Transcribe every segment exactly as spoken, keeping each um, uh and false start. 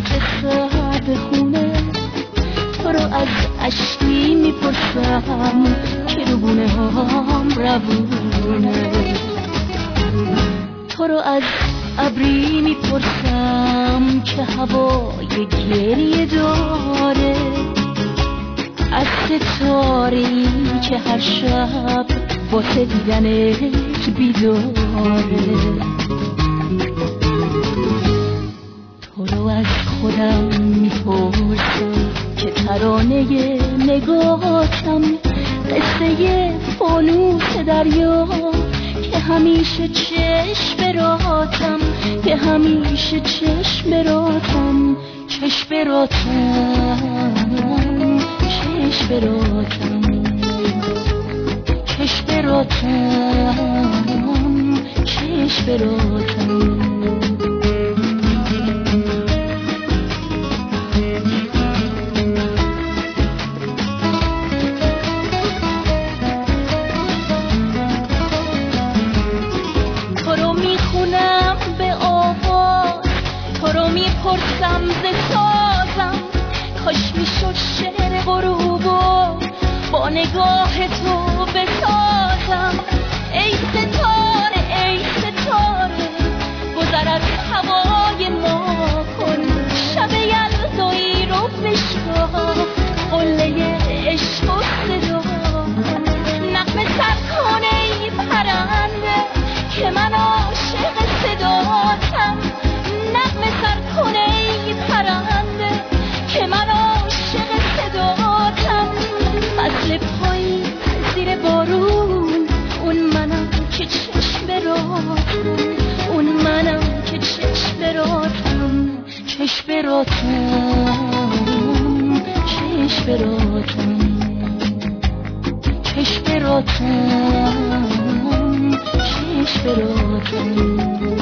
سر خونه تو رو از اشکی میپرسم که رو گونه هم روونه، تو رو از ابری میپرسم که هوای گریه داره، از ستاره‌ای که هر شب واسه دیدنت بیداره، تو رو از خودم میپرسم که ترانه نگاهتم قصه فانوس دریا که همیشه چشم راتم، که همیشه چشم راتم، چشم راتم، چشم راتم، چشم راتم، چشم راتم. پرسم ز سازم کاش میشد شعر غروبو با نگاه تو بسازم، ای ستاره ای ستاره گذر از هوای ما کن، شب یلدایی رو بشکا قله عشق و صدا کن، نغمه سر کن ای پرنده که من عاشق صداتم، نغمه سر کن ای پرنده که من عاشق صداتم، فصل پایین زیر بارون اون منم که چشم راتم، اون منم که چشم راتم، چشم راتم، چشم راتم، چشم راتم، چشم راتم.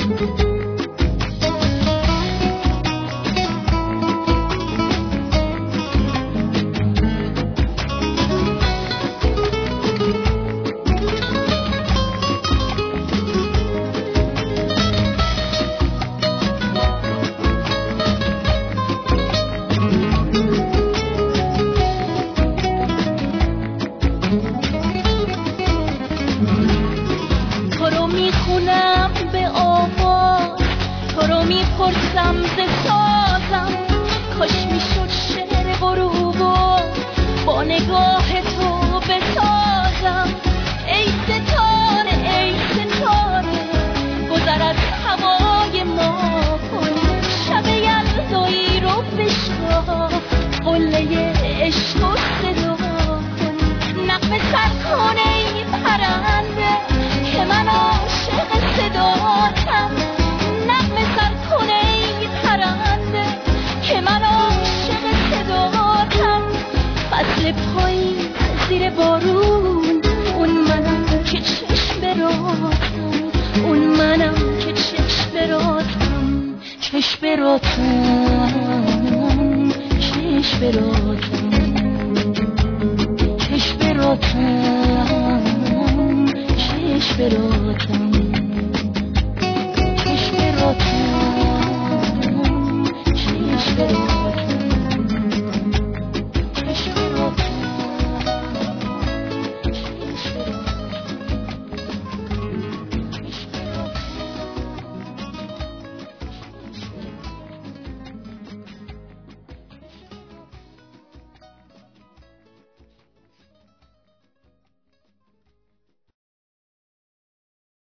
پرسم ز سازم کاش میشد شعر غروبو با نگاه تو بسازم، ای ستاره ای ستاره گذر از هوای ما کن، شب یلدایی رو بشکا قله عشق و صدا کن، نغمه سر کن ای پرنده که من عاشق صداتم، نغمه سر کن ای پرنده که من عاشق صداتم، فصل پایین زیر بارون اون منم که چشم راتم، اون منم که چشم راتم، چشم راتم، چشم راتم.